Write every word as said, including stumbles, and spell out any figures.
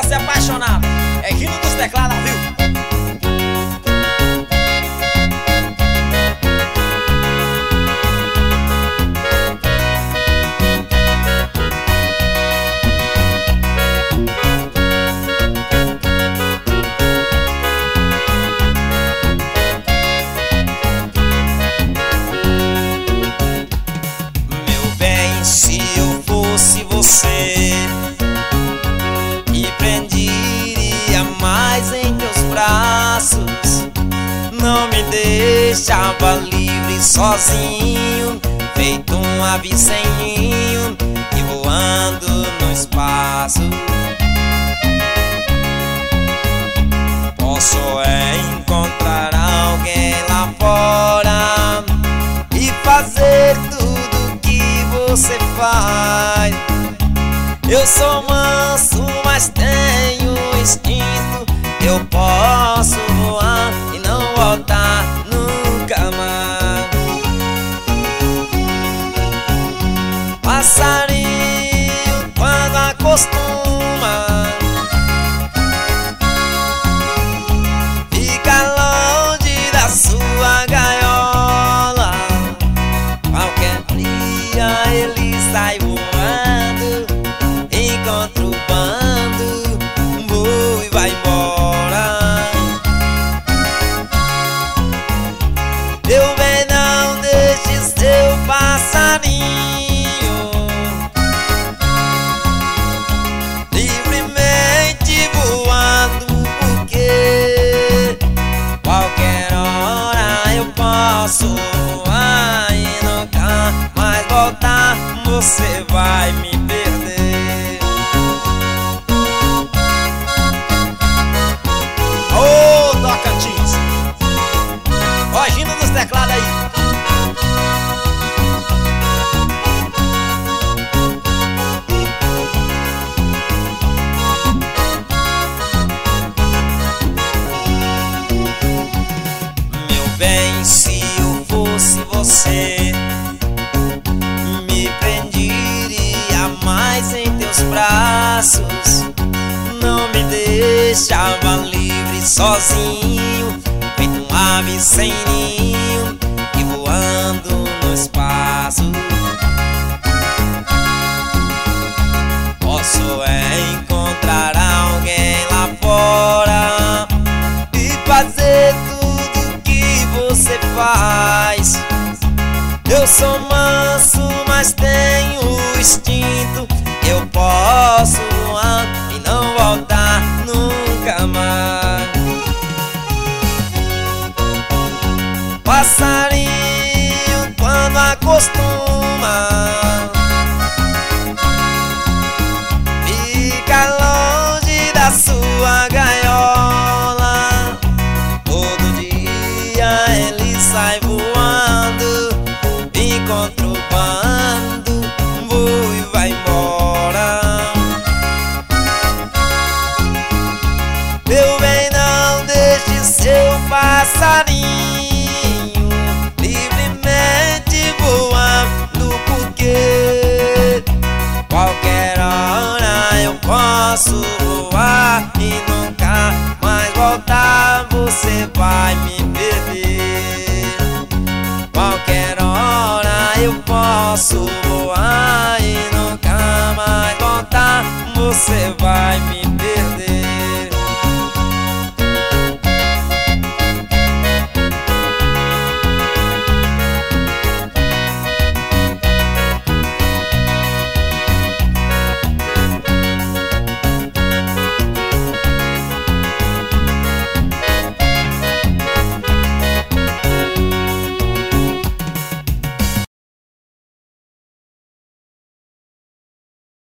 se apaixonar. É Gino dos Teclados, viu? Se eu fosse você, me prenderia mais em teus braços. Não me deixava livre sozinho, feito um ave sem ninho e voando no espaço. Posso é encontrar alguém lá fora e fazer tudo você faz. Eu sou manso, mas tenho instinto. Eu posso voar e não voltar nunca mais. Passarinho quando acostuma fica longe da sua gaiola. Qualquer dia ele sai voando, encontra o bando, voa e vai embora. Meu bem, não deixe seu passarinho livremente voando, porque qualquer hora eu posso voar e nunca mais voltar. Você vai me perder. Ô, Tocantins! Ó, Gino dos Teclados aí. Meu bem, se eu fosse você, me prenderia mais em teus braços. Não me deixava livre sozinho, feito um ave sem ninho e voando no espaço. Posso é encontrar alguém lá fora e fazer tudo que você faz. Eu sou manso, mas tenho instinto. Eu posso voar e não voltar nunca mais. Passarinho quando acostuma fica longe da sua gaiola. Todo dia ele sai voando, encontra o bando, voa e vai embora. Meu bem, não deixe seu passarinho livremente voando, porque qualquer hora eu posso voar e nunca mais voltar. Você vai me perder. Qualquer hora eu posso voar e nunca mais voltar. Você vai me perder.